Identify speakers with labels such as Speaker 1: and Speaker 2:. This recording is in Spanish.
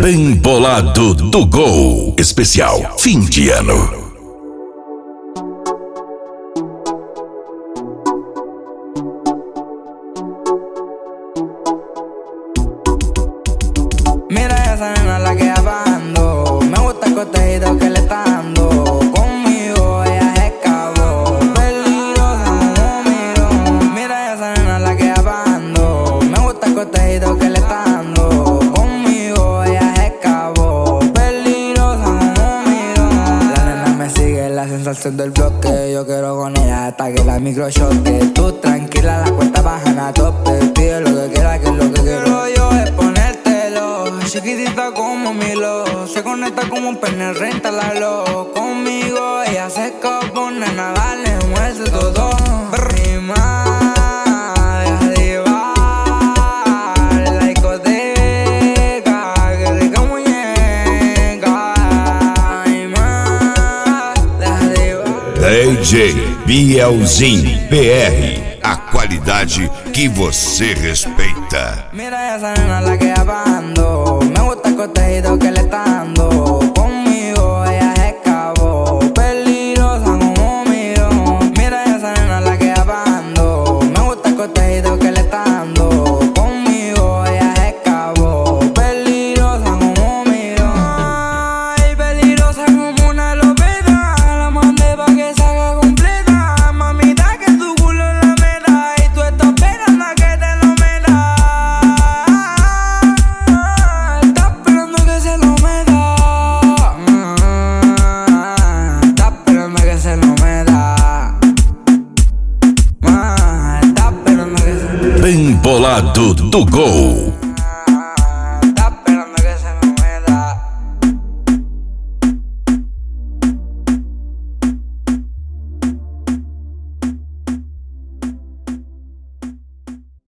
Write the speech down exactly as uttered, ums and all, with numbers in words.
Speaker 1: Bem bolado do Gol. Especial fim de ano.
Speaker 2: Mira esa nena la que ando. Me gusta el cotejito que le está dando. Conmigo ella se escapó. Peligrosa como miró. Mira esa nena la que ando. Me gusta el cotejito que le está dando. Conmigo ella se escapó. Peligrosa como miró. La nena me sigue, la sensación del bloque. Yo quiero con ella hasta que la micro choque. Tú tranquila, la cuenta bajan a tope. Pide lo que quiera, que es lo que quiero yo es ponértelo. Chiquitita como Milo, se conecta como un pene, renta la lo. Conmigo ella se escapó, nena, dale, muerde todo. Rima, deja de llevar la discoteca, que rica muñeca. Ay, ma, deja de llevar.
Speaker 1: D J Bielzinho P R, a qualidade que você respeita.
Speaker 2: Mira esa nena la que ando. Me gusta el cotejito que le está dando. Conmigo ella se escapó. Peligrosa como miró. Mira esa nena la que ando. Me gusta el cotejito que le está dando. Conmigo ella se escapó. Peligrosa como miró. Ay, peligrosa como una lopeta. La mandé pa' que se haga completa. Mamita, que tu culo es la meta. Y tú estás esperando a que te lo meta. Estás esperando que se lo meta. Estás esperando que se lo meta. Estás esperando que se lo meta.
Speaker 1: Bem bolado do Gol.